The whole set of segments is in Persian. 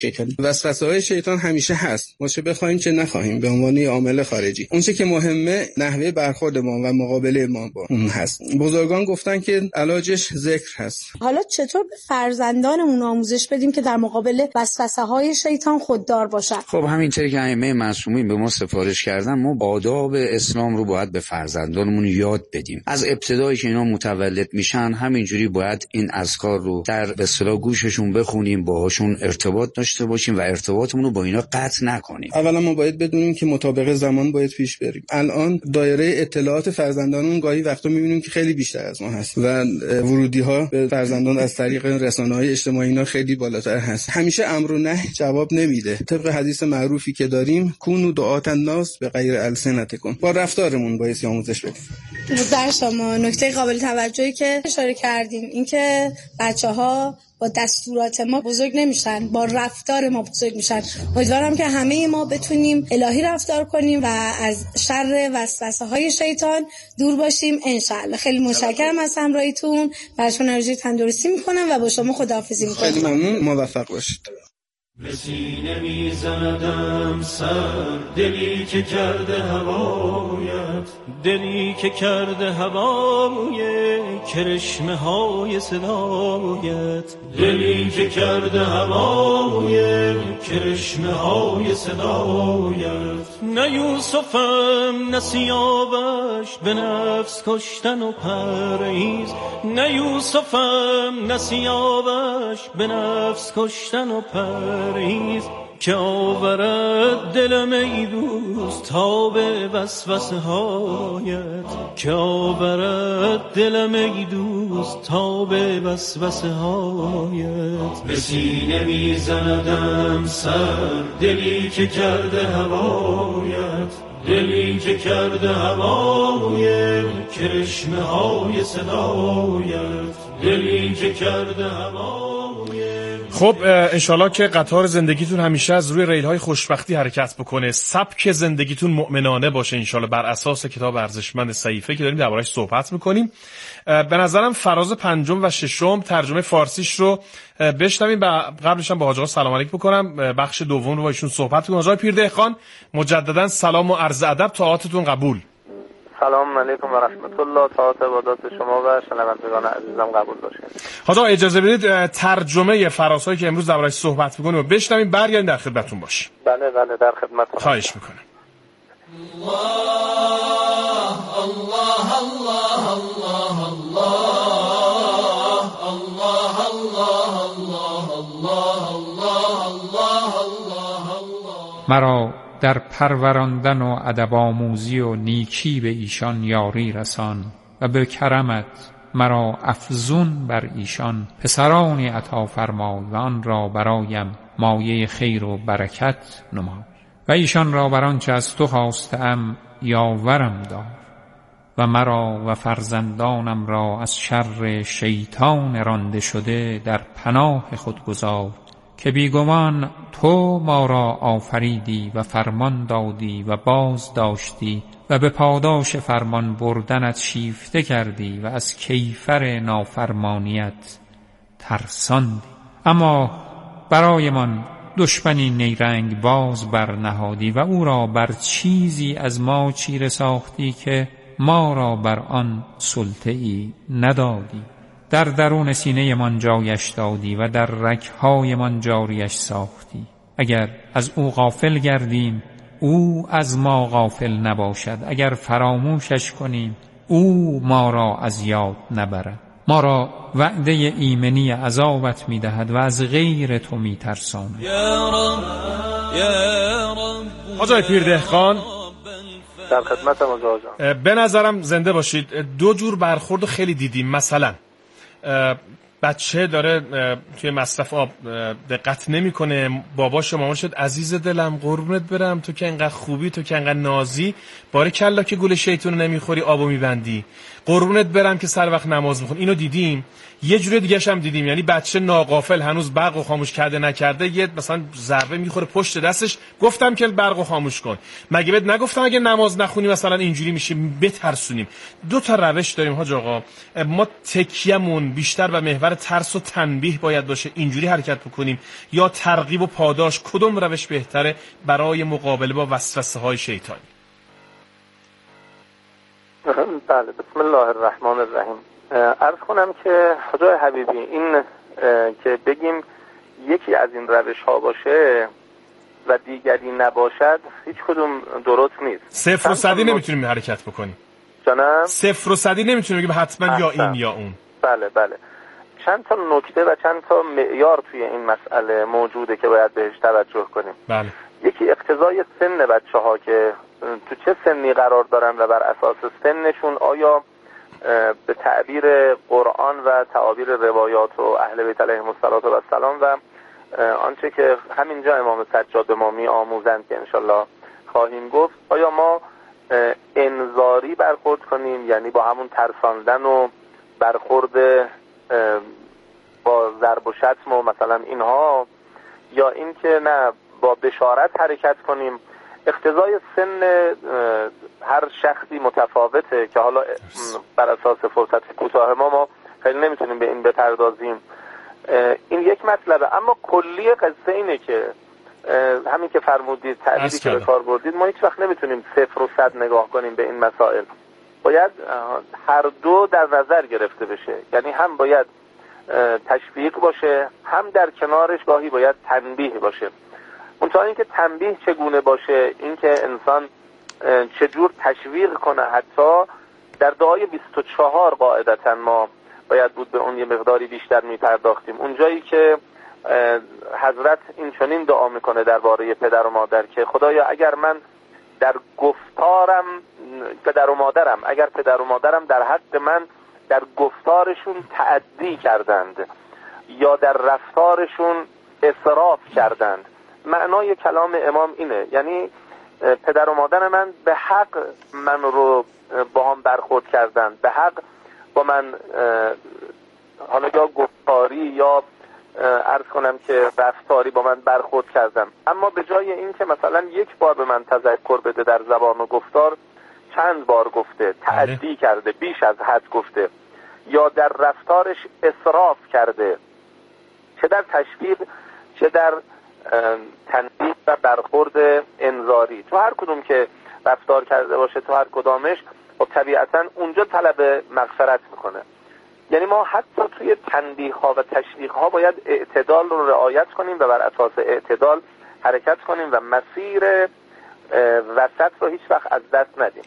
شیطانی. وسوسه‌های شیطان همیشه هست، ما چه بخوایم چه نخواهیم، به عنوان عامل خارجی. اون چه که مهمه نحوه برخورد ما و مقابله ما با اون هست. بزرگان گفتن که علاجش ذکر هست. حالا چطور به فرزندانمون آموزش بدیم که در مقابل وسوسه‌های شیطان خوددار باشن؟ خب همینطوری که ائمه معصومین به ما سفارش کردن، ما آداب اسلام رو باید به فرزندانمون یاد بدیم. از ابتدایی که اینا متولد میشن همینجوری باید این اذکار رو در به اصطلاح گوششون بخونیم، باهاشون ارتباط داشته باشیم و ارتباطمون رو با اینا قطع نکنیم. اولا ما باید بدونیم که مطابق زمان باید پیش بریم. الان دایره اطلاعات فرزندانمون گاهی وقتا میبینیم که خیلی بیشتر از ما هست و ورودی‌ها به فرزندان از طریق رسانه‌های اجتماعی اینا خیلی بالاتر هست. همیشه امر و نهی جواب نمیده. طبق حدیث معروفی که داریم، کونوا دعاة الناس بغیر السنتکم، با رفتارمون باید آموزش بدیم. در شما نکته قابل توجهی که اشاره کردین این که بچه‌ها با دستورات ما بزرگ نمیشن، با رفتار ما بزرگ میشن. امیدوارم که همه ما بتونیم الهی رفتار کنیم و از شر وسوسه‌های شیطان دور باشیم انشالله. خیلی متشکرم از همراهیتون. براتون آرزوی تندرستی میکنم و با شما خداحافظی میکنم. خیلی ممنون، موفق باشید. به سینه میزندم سر، دلی که کرده هوایت، دلی که کرده هوای کرشمه های صدایت، دلی که کرده هوای کرشمه های صدایت. نه یوسفم نه سیاوش به نفس کشتن و پرهیز، نه یوسفم نه سیاوش به نفس کشتن و پرهیز، که آورد دلم ای دوست تا به وسوسه هایت، که آورد دلم ای دوست تا به وسوسه هایت. به سینه میزندم سر، دلی که کرده هوایت، دلی که کرده هوای کرشمه های صدایت، دلی که کرده هوای. خب انشالله که قطار زندگیتون همیشه از روی ریل‌های خوشبختی حرکت بکنه، سبک زندگیتون مؤمنانه باشه انشالله، بر اساس کتاب ارزشمند صحیفه که داریم درباره‌اش صحبت میکنیم. به نظرم فراز پنجم و ششم ترجمه فارسیش رو بشنویم و قبلش هم با حاج آقا سلام علیک بکنم، بخش دوم رو با ایشون صحبت کنیم. حاج پیردهخان مجددا سلام و عرض ادب، طاعتتون قبول. سلام علیکم و رحمت الله، طاعت عبادات شما و شنوندگان عزیزم قبول باشه. حاج آقا اجازه بدید ترجمه فرازهایی که امروز درباره‌اش صحبت می‌کنیم و بشنویم، برگردیم در خدمتتون باشیم. بله در خدمتتون. خواهش می‌کنم. الله الله الله الله الله الله الله الله الله. مرا در پروراندن و ادب آموزی و نیکی به ایشان یاری رسان و به کرمت مرا افزون بر ایشان پسرانی عطا فرمای و آن را برایم مایه خیر و برکت نما و ایشان را بر آنچه از تو خواستم یاورم دار و مرا و فرزندانم را از شر شیطان رانده شده در پناه خود گذار که بیگمان تو ما را آفریدی و فرمان دادی و باز داشتی و به پاداش فرمان بردنت شیفته کردی و از کیفر نافرمانیت ترساندی. اما برایمان دشمنی نیرنگ باز برنهادی و او را بر چیزی از ما چیره ساختی که ما را بر آن سلطه‌ای ندادی. در درون سینه من جایش دادی و در رگ‌های من جاریش ساختی. اگر از او غافل گردیم او از ما غافل نباشد، اگر فراموشش کنیم او ما را از یاد نبرد. ما را وعده ایمنی عذابت میدهد و از غیر تو میترساند. حاج پیردهخان در خدمتم آقا. به نظرم زنده باشید. دو جور برخورد خیلی دیدیم. مثلا بچه داره توی مصرف آب دقت نمیکنه، باباش و مامانش عزیز دلم قربونت برم تو که انقدر خوبی، تو که انقدر نازی، باره کلا که گول شیطون نمیخوری آبو میبندی. قربونت برم که سر وقت نماز میخون. اینو دیدیم. یه جوری دیگه‌ش هم دیدیم، یعنی بچه ناغافل هنوز برقو خاموش کرده نکرده یه مثلا ضربه میخوره پشت دستش، گفتم که برقو خاموش کن. مگه بهت نگفتم اگه نماز نخونی مثلا اینجوری میشه؟ بترسونیم. دو تا روش داریم حاج آقا. ما تکیه‌مون بیشتر به محور ترس و تنبیه باید باشه، اینجوری حرکت بکنیم، یا ترغیب و پاداش؟ کدوم روش بهتره برای مقابله با وسوسه‌های شیطانی؟ بله، بسم الله الرحمن الرحیم. عرض کنم که حاجی حبیبی، این که بگیم یکی از این روش ها باشه و دیگری نباشد هیچ کدوم درست نیست. صفر و صدی نمیتونیم حرکت بکنیم. جانم؟ صفر و صدی نمیتونیم بگیم حتما یا این یا اون. بله بله. چند تا نکته و چند تا معیار توی این مسئله موجوده که باید بهش توجه کنیم. بله. یکی اقتضای سن بچه‌ها که تو چه سنی قرار دارن و بر اساس سنشون آیا به تعبیر قرآن و تعابیر روایات و اهل بیت علیهم السلام و آنچه که همینجا امام سجاد به ما می‌آموزند که انشالله خواهیم گفت، آیا ما انذاری برخورد کنیم، یعنی با همون ترساندن و برخورد با ضرب و شتم و مثلا اینها، یا این که نه با بشارت حرکت کنیم؟ اقتضای سن هر شخصی متفاوته که حالا بر اساس فرصت کوتاه ما خیلی نمیتونیم به این بپردازیم. این یک مطلبه. اما کلی قصه اینه که همین که فرمودید، تعبیری که به کار بردید، ما هیچ وقت نمیتونیم 0 و 100 نگاه کنیم به این مسائل. باید هر دو در نظر گرفته بشه، یعنی هم باید تشویق باشه، هم در کنارش گاهی باید تنبیه باشه. منتها اینکه تنبیه چگونه باشه، اینکه انسان چجور تشویق کنه، حتی در دعای 24 قاعدتا ما باید بود به اون یه مقداری بیشتر میپرداختیم. اونجایی که حضرت این چنین دعا میکنه درباره پدر و مادر که خدایا اگر من در گفتارم اگر پدر و مادرم در حق من در گفتارشون تعدی کردند یا در رفتارشون اسراف کردند. معنای کلام امام اینه، یعنی پدر و مادر من به حق من رو با هم برخورد کردند، به حق با من حالا یا گفتاری یا عرض کنم که رفتاری با من برخورد کردن، اما به جای این که مثلا یک بار به من تذکر بده در زبان و گفتار، چند بار گفته، تعدی کرده، بیش از حد گفته، یا در رفتارش اسراف کرده، چه در تشویق چه در تنبیه و برخورد انذاری. تو هر کدوم که رفتار کرده باشه، تو هر کدامش خب طبیعتا اونجا طلب مغفرت میکنه. یعنی ما حتی توی تنبیه ها و تشویق ها باید اعتدال رو رعایت کنیم و بر اساس اعتدال حرکت کنیم و مسیر وسط رو هیچ وقت از دست ندیم.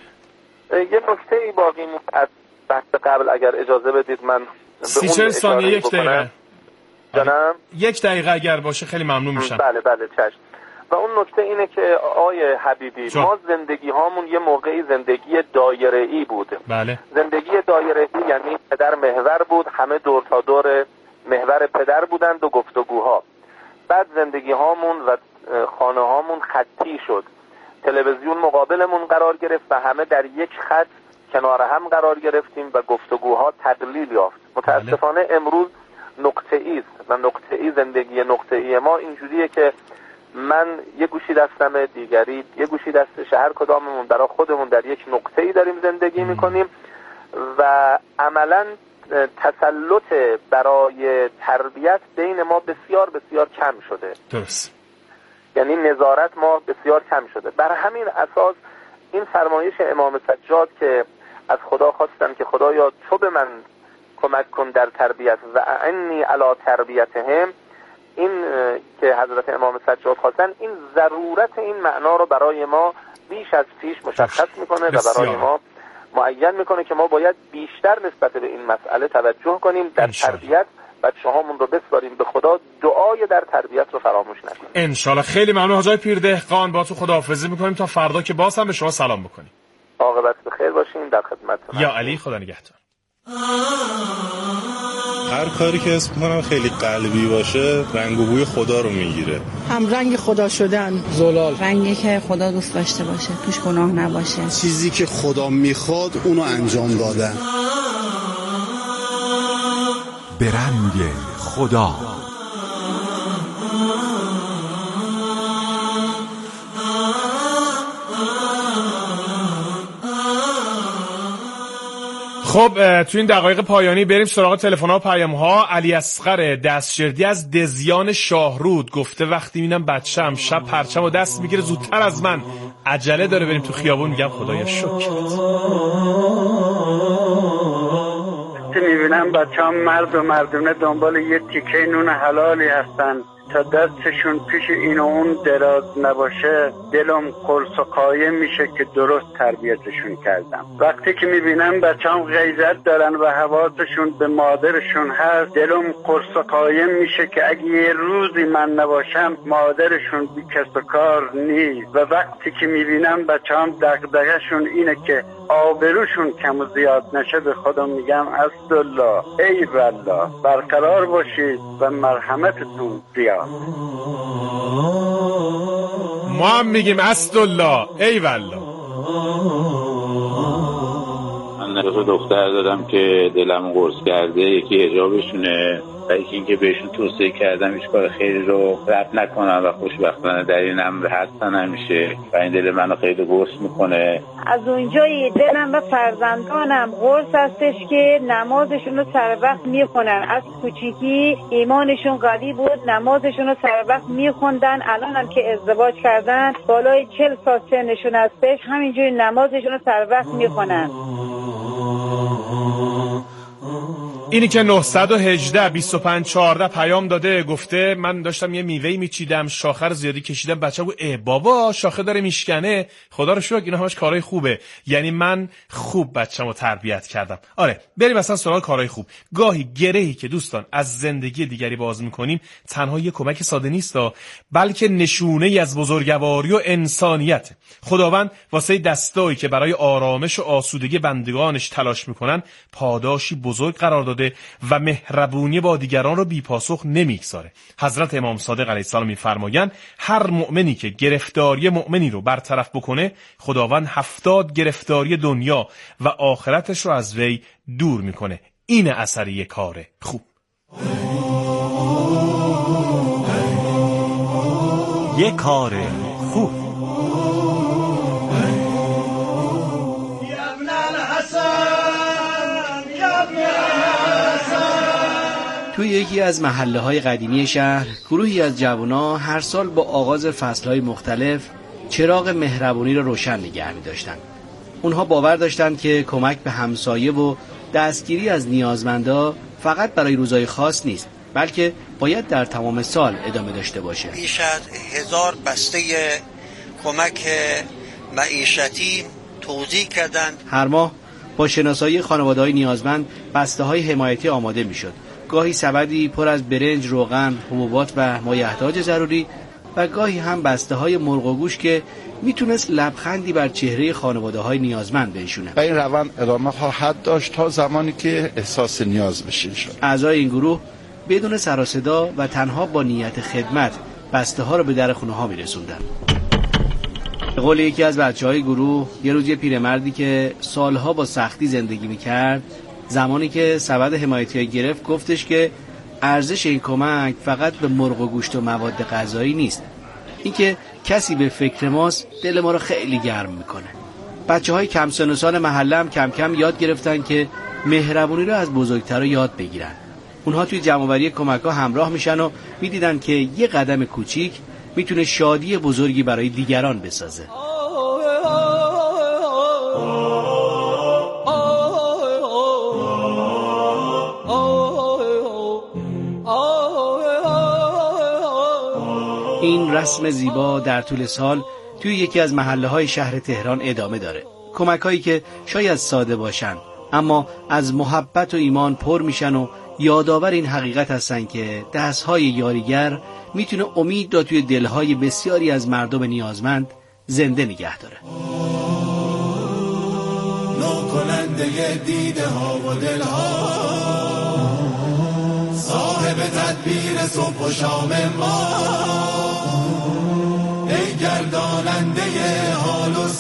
یه نکته ای باقی از بحث قبل اگر اجازه بدید من به 30 ثانیه 1 دقیقه. جانم 1 دقیقه اگر باشه خیلی ممنون میشم. بله بله چشم. و اون نکته اینه که آیه حبیبی ما زندگی هامون یه موقعی زندگی دایره‌ای بود. بله. زندگی دایره‌ای یعنی پدر محور بود، همه دور تا دور محور پدر بودند و گفتگوها. بعد زندگی هامون و خانه هامون خطی شد، تلویزیون مقابلمون قرار گرفت و همه در یک خط کنار هم قرار گرفتیم و گفتگوها تقلیل یافت. متاسفانه امروز نقطه‌ای است و نقطه‌ای زندگی نقطه‌ای ما اینجوریه که من یه گوشی دستمه، دیگری یه گوشی دستشه، هر کداممون برای خودمون در یک نقطه‌ای داریم زندگی میکنیم و عملاً تسلط برای تربیت بین ما بسیار بسیار کم شده. درست. یعنی نظارت ما بسیار کم شده. بر همین اساس این فرمایش امام سجاد که از خدا خواستن که خدایا تو به من کمک کن در تربیت و اعنی علی تربیتهم، این که حضرت امام سجاد خواستن، این ضرورت این معنا رو برای ما بیش از پیش مشخص میکنه و برای ما معین میکنه که ما باید بیشتر نسبت به این مسئله توجه کنیم در تربیت، بچه‌هامون رو بسپاریم به خدا، دعای در تربیت رو فراموش نکنیم. انشالله. خیلی ممنون حاجی پیردهقان، با تو خداحافظی میکنیم تا فردا که باز هم به شما سلام بکنیم. عاقبت بخیر باشین، در خدمتتون. یا علی، خدا نگهدار. هر کاری که حس می‌کنم خیلی قلبی باشه رنگ و بوی خدا رو میگیره. هم رنگ خدا شدن، زلال، رنگی که خدا دوست داشته باشه، توش گناه نباشه، چیزی که خدا میخواد اونو انجام دادن. به رنگ خدا. خب تو این دقایق پایانی بریم سراغ تلفن‌ها و پیام‌ها. علی اصغر دستشردی از دزیان شاهرود گفته وقتی میبینم بچه‌م شب پرچمو دست میگیره زودتر از من عجله داره بریم تو خیابون، میگم خدایا شکرت. وقتی میبینم بچه‌ام مرد و مردونه دنبال یه تیکه نون حلالی هستن تا دستشون پیش این و اون دراز نباشه دلم قرص و قایم میشه که درست تربیتشون کردم. وقتی که میبینم بچه‌ام غیرت دارن و حواسشون به مادرشون هست دلم قرص و قایم میشه که اگه یه روزی من نباشم مادرشون بی کس و کار نیست. و وقتی که میبینم بچه‌ام دغدغه‌شون اینه که آبروشون کم و زیاد نشه به خودم میگم عبدالله ای والله برقرار باشید و مرحمتتون زیاد. ما هم میگیم عبدالله ای والله. من دو دختر دارم که دلم قرص کرده، یکی حجابشونه و یکی اینکه بهشون توصیه کردم هیچ کار خیلی رو رد نکنم و خوشبختانه در این امر هستن همیشه و این دل منو خیلی قرص میکنه. از اونجای دلم و فرزندانم قرص هستش که نمازشون رو سر وقت میخونن. از کوچیکی ایمانشون قوی بود، نمازشون رو سر وقت میخوندن. الان هم که ازدواج کردن بالای 40 سال سنشون هستش همینجوری نمازشون رو سر وقت میخونن. اینی که 918 25 14 پیام داده گفته من داشتم یه میوه‌ای میچیدم شاخه زیادی کشیدم بچه‌م گفت ای بابا شاخه داره میشکنه. خدا رو شکر اینا همش کارهای خوبه. یعنی من خوب بچه‌مو تربیت کردم. آره بریم مثلا سراغ کارهای خوب. گاهی گرهی که دوستان از زندگی دیگری باز میکنیم تنها یه کمک ساده نیست بلکه نشونه‌ای از بزرگواری و انسانیت. خداوند واسه دستایی که برای آرامش و آسودگی بندگانش تلاش میکنن پاداشی بزرگ قرار داده و مهربونی با دیگران رو بی‌پاسخ نمیگذاره. حضرت امام صادق علیه السلام می‌فرمایند هر مؤمنی که گرفتاری مؤمنی رو برطرف بکنه خداوند 70 گرفتاری دنیا و آخرتش رو از وی دور میکنه. این اثر یک کار خوب. یک کار خوب. توی یکی از محله‌های قدیمی شهر گروهی از جوانان هر سال با آغاز فصل‌های مختلف چراغ مهربونی را روشن نگه می‌داشتند. اونها باور داشتند که کمک به همسایه و دستگیری از نیازمندا فقط برای روزهای خاص نیست بلکه باید در تمام سال ادامه داشته باشه. بیش از 1000 بسته کمک معیشتی توزیع کردند. هر ماه با شناسایی خانواده‌های نیازمند بسته‌های حمایتی آماده می‌شد. گاهی سبدی پر از برنج، روغن، حبوبات و مایحتاج ضروری و گاهی هم بسته‌های مرغ و گوشت که میتونست لبخندی بر چهره خانواده‌های نیازمند بنشونه. و این روند ادامه خواهد داشت تا زمانی که احساس نیاز بشه. اعضای این گروه بدون سر و صدا و تنها با نیت خدمت بسته‌ها رو به در خونه‌ها میرسوندن. به قول یکی از بچه‌های گروه یه روز یه پیرمردی که سالها با سختی زندگی می‌کرد زمانی که سبد حمایتی گرفت گفتش که ارزش این کمک فقط به مرغ و گوشت و مواد غذایی نیست. این که کسی به فکر ماست دل ما رو خیلی گرم میکنه. بچه‌های کم سن و سال محله هم کم کم یاد گرفتن که مهربونی رو از بزرگترها یاد بگیرن. اونها توی جمع‌آوری کمک‌ها همراه میشن و میدیدن که یه قدم کوچیک میتونه شادی بزرگی برای دیگران بسازه. این رسم زیبا در طول سال توی یکی از محله‌های شهر تهران ادامه داره. کمک‌هایی که شاید ساده باشن اما از محبت و ایمان پر میشن و یادآور این حقیقت هستن که دست‌های یاریگر میتونه امید رو توی دل‌های بسیاری از مردم نیازمند زنده نگه داره. نوکننده دیده ها و دل‌ها صاحب تدبیر صبح و شام ما، ای گرداننده حال و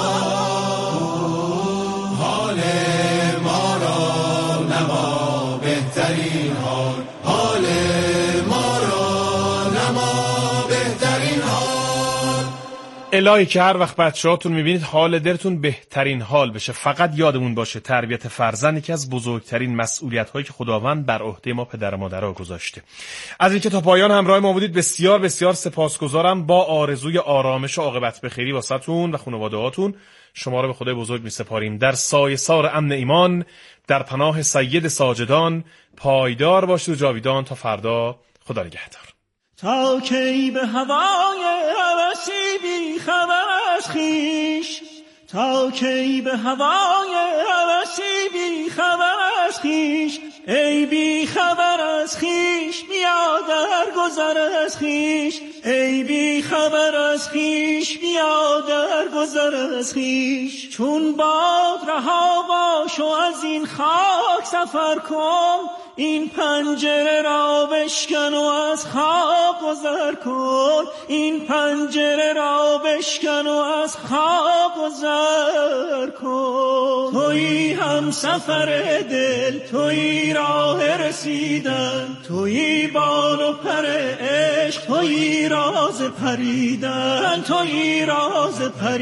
حال ما را نما بهترین حال، حال ما را نما بهترین حال. الهی که هر وقت بچه‌هاتون میبینید حال درتون بهترین حال بشه. فقط یادمون باشه تربیت فرزند یکی از بزرگترین مسئولیت‌هایی که خداوند بر عهده ما پدر و مادرها گذاشته. از اینکه تا پایان همراه ما بودید بسیار بسیار سپاسگزارم. با آرزوی آرامش و عاقبت بخیری واسهتون و خانواده‌هاتون شما رو به خدای بزرگ می‌سپاریم. در سایه سار امن ایمان، در پناه سید ساجدان، پایدار باشید و جاویدان تا فردا. خدا نگهدار. تا کی به هوای هوسی بی خبر از خویش، تا کی به هوای هوسی بی خبر از خویش، ای بی خبر از خویش بیا در گذر از خویش، ای بی خبر از خویش بیا در گذر از خویش. چون باد رها باش و از این خاک سفر کن، این پنجره را بشکن و از خواب گذر کن، این پنجره را بشکن و از خواب گذر کن. تویی هم سفر دل، تویی راه رسیدن، تویی بال و پر عشق، تویی راز پریدن، تویی راز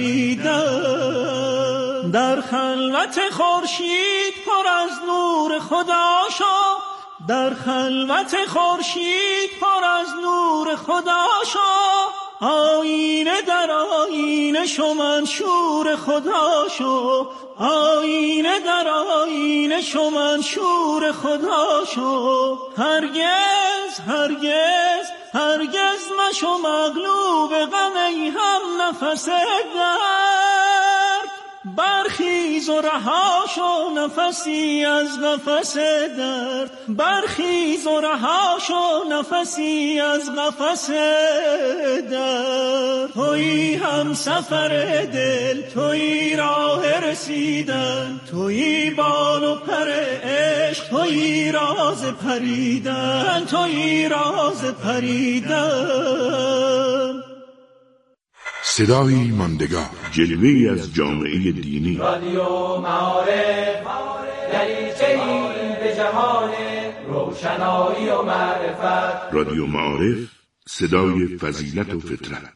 پریدن. در خلوت خورشید پر از نور خدا شو، در خلوت خورشید پر از نور خدا شو، آینه در آینه شو منشور خدا شو، آینه در آینه شو منشور خدا شو. هرگز هرگز هرگز مشو مغلوب غم، ای هم نفس درد، برخیز و رها شو نفسی از نفس درد، برخیز و رها شو نفسی از نفس درد. تویی هم سفر دل، تویی راه رسیدن، تویی بال و پر عشق، تویی راز پریدن، تویی راز پریدن. صدای ماندگار، جلوه‌ای از جامعه دینی. رادیو معارف، دریچه‌ای به جهان روشنایی و معرفت. رادیو معارف، صدای فضیلت و فطرت.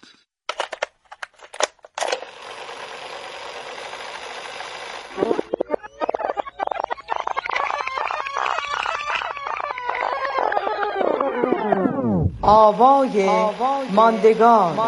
آوای ماندگار.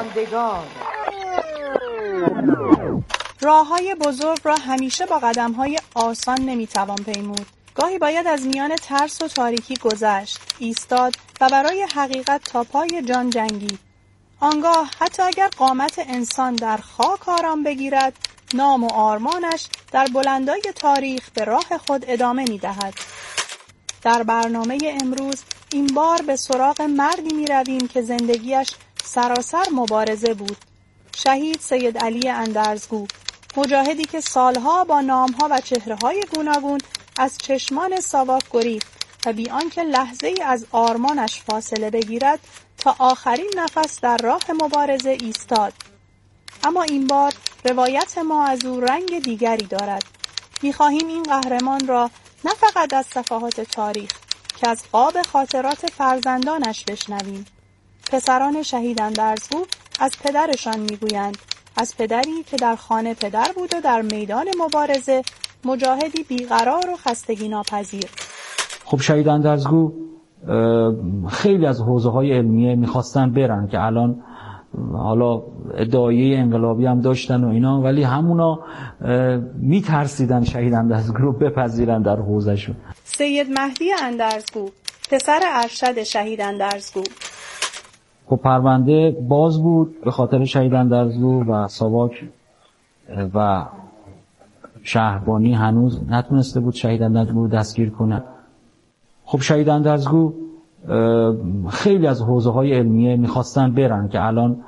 راه‌های بزرگ را همیشه با قدم‌های آسان نمی‌توان پیمود. گاهی باید از میان ترس و تاریکی گذشت، ایستاد و برای حقیقت تا پای جان جنگید. آنگاه حتی اگر قامت انسان در خاک آرام بگیرد، نام و آرمانش در بلندای تاریخ به راه خود ادامه می‌دهد. در برنامه امروز این بار به سراغ مردی می‌رویم که زندگیش سراسر مبارزه بود. شهید سید علی اندرزگو، مجاهدی که سالها با نامها و چهره‌های گوناگون از چشمان ساواک گریخت و بی آنکه لحظه‌ای از آرمانش فاصله بگیرد تا آخرین نفس در راه مبارزه ایستاد. اما این بار روایت ما از او رنگ دیگری دارد. می‌خواهیم این قهرمان را نه فقط از صفحات تاریخ که از قاب خاطرات فرزندانش بشنویم. پسران شهید اندرزگو از پدرشان میگویند، از پدری که در خانه پدر بود و در میدان مبارزه مجاهدی بیقرار و خستگی ناپذیر. خب شهید اندرزگو خیلی از حوزه‌های علمیه میخواستن برن که الان حالا ادعایه انقلابی هم داشتن و اینا، ولی همونا میترسیدن شهید اندرزگو رو بپذیرن در حوزهشون. سید مهدی اندرزگو، پسر ارشد شهید اندرزگو. خب پرونده باز بود به خاطر شهید اندرزگو و ساواک و شهربانی هنوز نتونسته بود شهید اندرزگو رو دستگیر کنه. خب شهید اندرزگو خیلی از حوزه‌های علمیه میخواستن برن که الان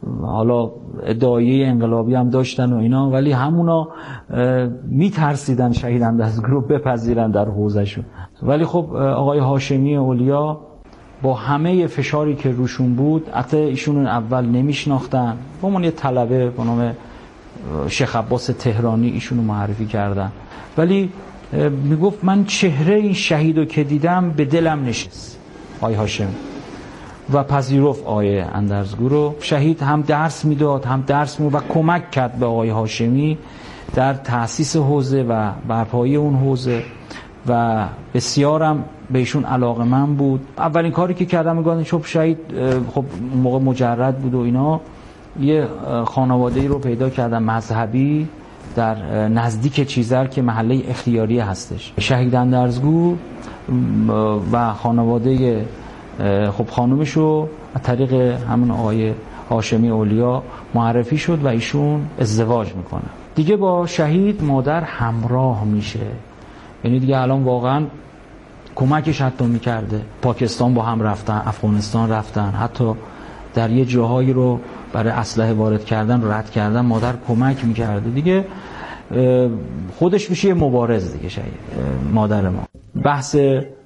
حالا ادعای انقلابی هم داشتن و اینا، ولی همونا میترسیدن شهید اندرزگو رو بپذیرن در حوزهشون. ولی خب آقای هاشمی اولیا با همه فشاری که روشون بود، حتی ایشون اول نمیشناختن، با من یه طلبه به نام شیخ عباس تهرانی ایشونو معرفی کردن، ولی میگفت من چهره این شهیدو که دیدم به دلم نشست آقای هاشمی و پذیرفت آقای اندرزگو رو. شهید هم درس میداد هم درس و کمک کرد به آقای هاشمی در تأسیس حوزه و برپایی اون حوزه و بسیارم به ایشون علاقه‌مند بود. اولین کاری که کردم میگن چون شهید خب موقع مجرد بود و اینا، یه خانواده‌ای رو پیدا کردم مذهبی در نزدیک چیزر که محله اختیاریه هستش. شهید اندرزگو و خانواده خب خانومشو از طریق همون آقای هاشمی اولیا معرفی شد و ایشون ازدواج میکنه. دیگه با شهید مادر همراه میشه، یعنی دیگه الان واقعا کمکش حتی میکرده. پاکستان با هم رفتن، افغانستان رفتن، حتی در یه جاهایی رو برای اسلحه وارد کردن و رد کردن مادر کمک میکرده. دیگه خودش میشه یه مبارز دیگه شهید مادر ما. بحث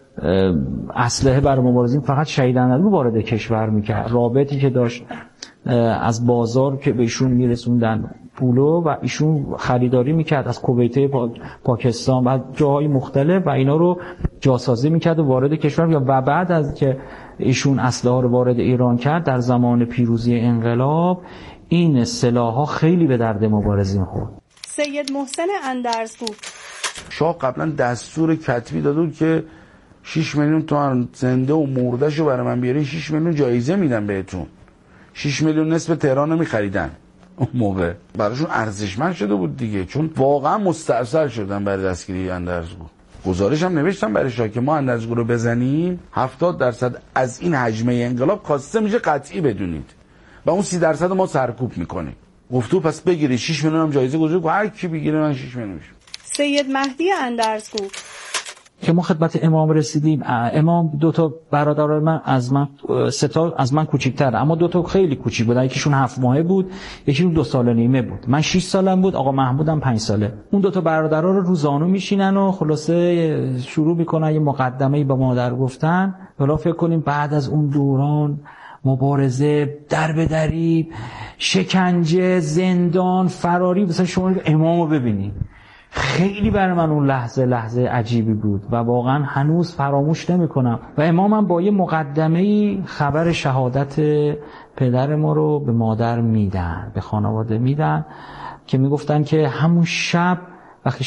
اسلحه برای مبارزین فقط شهید اندرزگو وارد کشور میکرد. رابطی که داشت از بازار که به ایشون میرسوندن پولو و ایشون خریداری میکرد از کویت پاکستان و جاهای مختلف و اینا رو جاسازی میکرد و وارد کشور. و بعد از که ایشون اسلحه رو وارد ایران کرد در زمان پیروزی انقلاب، این سلاح‌ها خیلی به درد مبارزین خورد. سید محسن اندرزگو شاه قبلا دستور کتبی داده بود که 6 میلیون تومان زنده و مردهشو برای من بیارین، 6 میلیون جایزه میدن بهتون. 6 میلیون نصف تهران رو میخریدن اون موقع. براشون ارزشمند شده بود دیگه، چون واقعا مستأصل شدن برای دستگیری اندرزگو. گزارش هم نوشتم برای شاه که ما اندرزگو رو بزنیم 70% از این حجمه انقلاب کاسته میشه، قطعی بدونید، و اون 30% ما سرکوب میکنیم. گفتو پس بگیری 6 میلیون هم جایزه گذاشت، هر کی بگیره من 6 میلیون میشم. سید مهدی اندرزگو که ما خدمت امام رسیدیم. امام دو تا برادر من از من 3 تا از من کوچیک‌تر، اما 2 تا خیلی کوچیک بودن. یکیشون 7 ماهه بود، یکیشون 2 سال و نیمه بود. من 6 سالم بود، آقا محمودم 5 ساله. اون 2 تا برادرها رو زانو میشینن و خلاصه شروع میکنن یه مقدمه‌ای با مادر گفتن. حالا فکر کنیم بعد از اون دوران مبارزه، دربدری، شکنجه، زندان، فراری، مثلا شما امامو ببینید. خیلی برای من اون لحظه عجیبی بود و واقعا هنوز فراموش نمی‌کنم. و امامم با یه مقدمه‌ای خبر شهادت پدر ما رو به مادر میدن، به خانواده میدن، که میگفتن که همون شب وقتی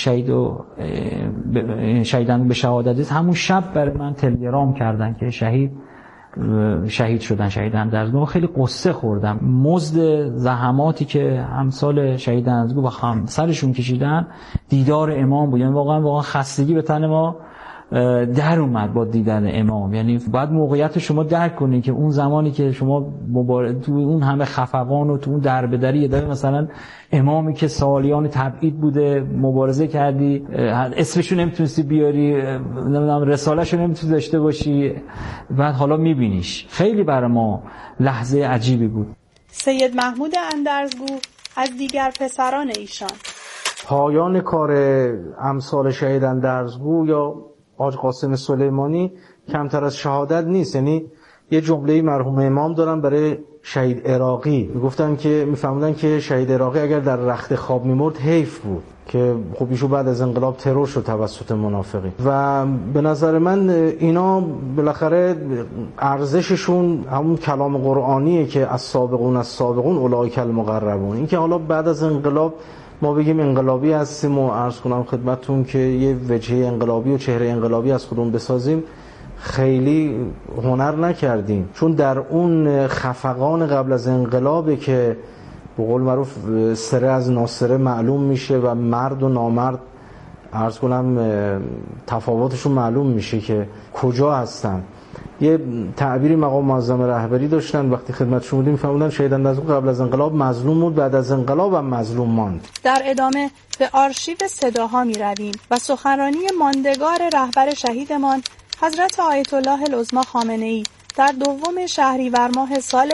شهیدان به شهادت رسید، همون شب برای من تلگرام کردن که شهید شدن، شهید اندرزگو. خیلی قصه خوردم. مزد زحماتی که همسال شهید اندرزگو و همسرشون کشیدن دیدار امام بود. یعنی واقعا خستگی به تن ما در اومد با دیدن امام. یعنی باید موقعیت شما درک کنید که اون زمانی که شما تو اون همه خفقان و تو اون دربدری یه دفعه مثلا امامی که سالیان تبعید بوده مبارزه کردی، اسمشو نمیتونستی بیاری، نمیدونم رسالهشو نمیتونی داشته باشی، بعد حالا میبینیش. خیلی برای ما لحظه عجیبی بود. سید محمود اندرزگو از دیگر پسران ایشان. پایان کار امثال شهید اندرزگو یا حاج قاسم سلیمانی کمتر از شهادت نیست. یعنی یه جمله مرحوم امام دارن برای شهید عراقی، میگفتن که میفهمودن که شهید عراقی اگر در رخت خواب میمرد حیف بود، که خب ایشون بعد از انقلاب ترور شد توسط منافقین. و به نظر من اینا بالاخره ارزششون همون کلام قرآنیه که السابقون اولئک المقربون. این که حالا بعد از انقلاب ما بگیم انقلابی هستیم و عرض کنم خدمتتون که یه وجهه انقلابی و چهره انقلابی از خودمون بسازیم، خیلی هنر نکردیم. چون در اون خفقان قبل از انقلابه که به قول معروف سره از ناسره معلوم میشه و مرد و نامرد عرض کنم تفاوتشون معلوم میشه که کجا هستن. یه تعبیری مقام معظم رهبری داشتن وقتی خدمتشون بودیم، فهمیدن شهید اندرزگو قبل از انقلاب مظلوم بود، بعد از انقلاب هم مظلوم ماند. در ادامه به آرشیو صداها می رویم و سخنرانی ماندگار رهبر شهیدمان حضرت آیت الله العظمی خامنه‌ای در 2 شهریور ماه سال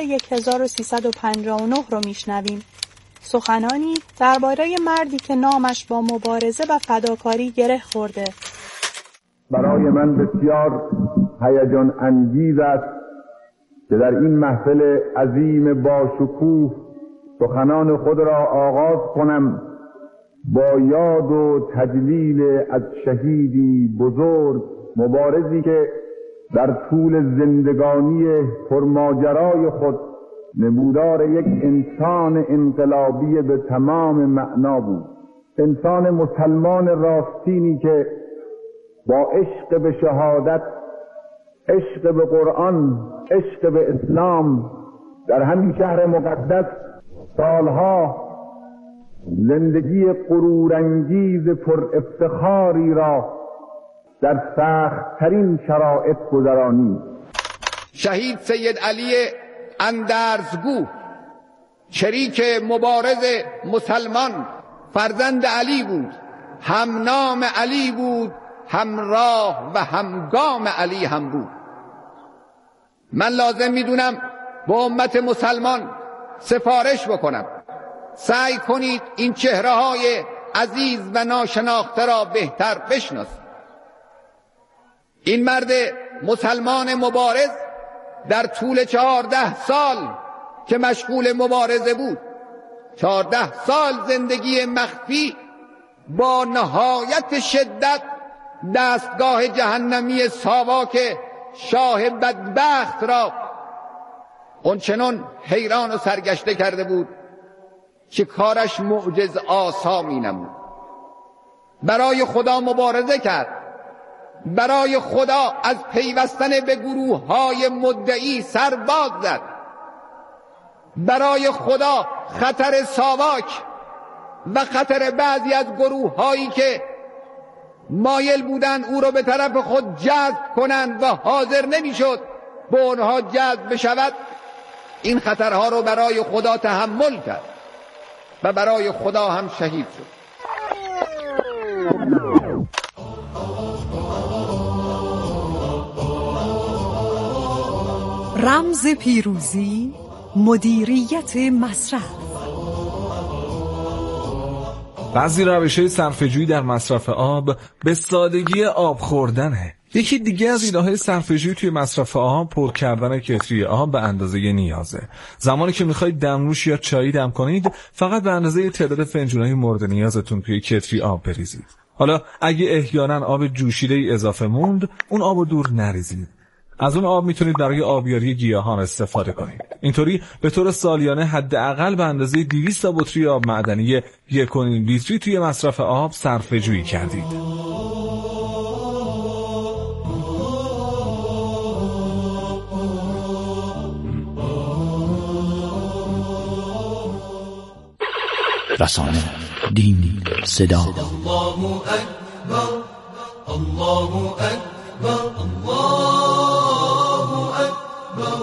1359 رو میشنویم. سخنانی درباره مردی که نامش با مبارزه و فداکاری گره خورده. برای من بسیار هیجان انگیز است که در این محفل عظیم با شکوه سخنان خود را آغاز کنم با یاد و تجلیل از شهیدی بزرگ، مبارزی که در طول زندگانی پرماجرای خود نمودار یک انسان انقلابی به تمام معنا بود. انسان مسلمان راستینی که با عشق به شهادت، عشق به قرآن، عشق به اسلام در همین شهر مقدس سالها زندگی غرورانگیز پر افتخاری را در سخت‌ترین شرایط گذرانید. شهید سید علی اندرزگو، شریک مبارز مسلمان، فرزند علی بود، هم نام علی بود، همراه و همگام علی هم بود. من لازم میدونم با امت مسلمان سفارش بکنم، سعی کنید این چهره‌های عزیز و ناشناخته را بهتر بشناسید. این مرد مسلمان مبارز در طول 14 سال که مشغول مبارزه بود، 14 سال زندگی مخفی با نهایت شدت دستگاه جهنمی ساواک شاه بدبخت را اونچنان حیران و سرگشته کرده بود که کارش معجز آسا می نمود. برای خدا مبارزه کرد، برای خدا از پیوستن به گروه های مدعی سر باز زد، برای خدا خطر ساواک و خطر بعضی از گروه هایی که مایل بودن او را به طرف خود جذب کنند و حاضر نمیشد به آنها جذب بشود، این خطرها را برای خدا تحمل کرد و برای خدا هم شهید شد. رمز پیروزی، مدیریت مصرف. بعضی روش‌های صرفه‌جویی در مصرف آب به سادگی آب خوردنه. یکی دیگه از ایده‌های صرفه‌جویی توی مصرف آب پر کردن کتری آب به اندازه نیازه. زمانی که می‌خواید دمنوش یا چایی دم کنید، فقط به اندازه تعداد فنجونای مورد نیازتون توی کتری آب بریزید. حالا اگه احیانا آب جوشیده‌ای اضافه موند، اون آبو دور نریزید. از اون آب میتونید برای آبیاری گیاهان استفاده کنید. اینطوری به طور سالیانه حداقل به اندازه 200 تا بطری آب معدنی 1.5 لیتری توی مصرف آب صرفه‌جویی کردید. رسانه، دین، صدا. الله اکبر، الله اکبر، الله اکبر،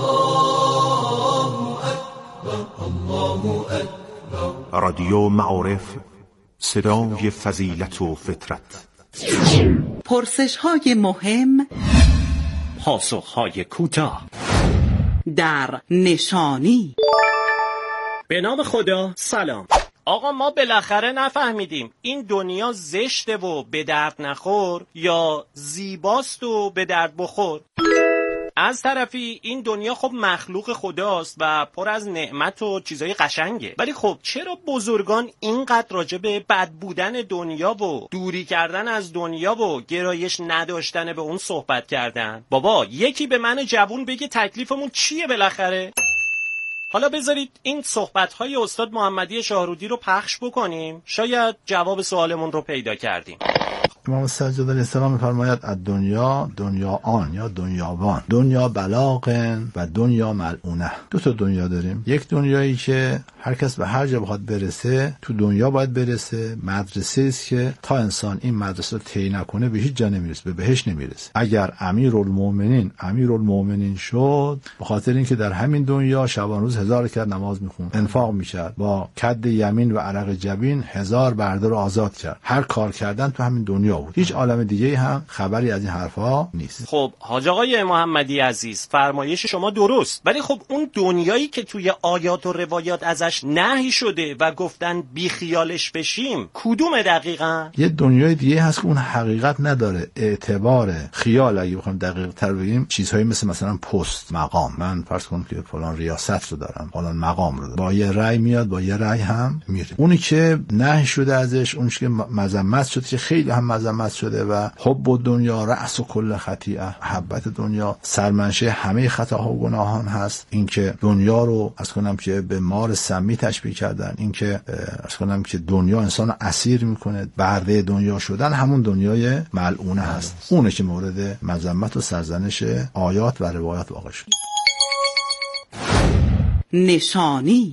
الله اکبر، الله اکبر. رادیو معارف، صدای فضیلت و فطرت. پرسش‌های مهم، پاسخ‌های کوتاه، در نشانی. به نام خدا. سلام آقا، ما بالاخره نفهمیدیم این دنیا زشته و به درد نخور یا زیباست و به درد بخور. از طرفی این دنیا خب مخلوق خداست و پر از نعمت و چیزای قشنگه، ولی خب چرا بزرگان اینقدر راجع به بد بودن دنیا و دوری کردن از دنیا و گرایش نداشتن به اون صحبت کردن؟ بابا یکی به من جوون بگه تکلیفمون چیه بالاخره؟ حالا بذارید این صحبت‌های استاد محمدی شاهرودی رو پخش بکنیم، شاید جواب سوالمون رو پیدا کردیم. امام سجاد علیه السلام می‌فرماید الدنیا دنیا آن یا دنیاوان، دنیا بلاغن و دنیا ملعونه. دو تا دنیا داریم. یک دنیایی که هر کس به هر جا بخواد برسه تو دنیا باید برسه، مدرسه است که تا انسان این مدرسه رو طی نکنه به هیچ جا نمیرسه، به بهشت نمیرسه. اگر امیرالمؤمنین شد، به خاطر اینکه در همین دنیا شبان روز 1000 رکعت نماز میخوند، انفاق میکرد، با کد یمین و عرق جبین 1000 برده رو آزاد کرد. هر کار کردن تو همین دنیا بود. هیچ عالم دیگه هم خبری از این حرفا نیست. خب حاج آقای محمدی عزیز، فرمایش شما درست، ولی خب اون دنیایی که توی آیات و روایات ازش نهی شده و گفتن بی خیالش بشیم کدوم دقیقاً؟ یه دنیای دیگه هست که اون حقیقت نداره، اعتبار خیال. اگه بخوام دقیق تر بگیم چیزهایی مثلا پست، مقام. من فرض کنم که فلان ریاست رو دارم، فلان مقام رو دارم، با یه رأی میاد، با یه رأی هم میره. اونی که نهی شده ازش، اونی که مذمت شده، که خیلی هم مذمت شده و حب دنیا رأس کل خطیئه، محبت دنیا سرمنشه همه خطاها و گناهان هست. اینکه دنیا رو از کنم که به مار سمی تشبیه کردن، اینکه از کنم که دنیا انسان رو اسیر میکنه، برده دنیا شدن همون دنیای ملعونه هست. اونه که مورد مذمت و سرزنش آیات و روایات واقع شد. نشانی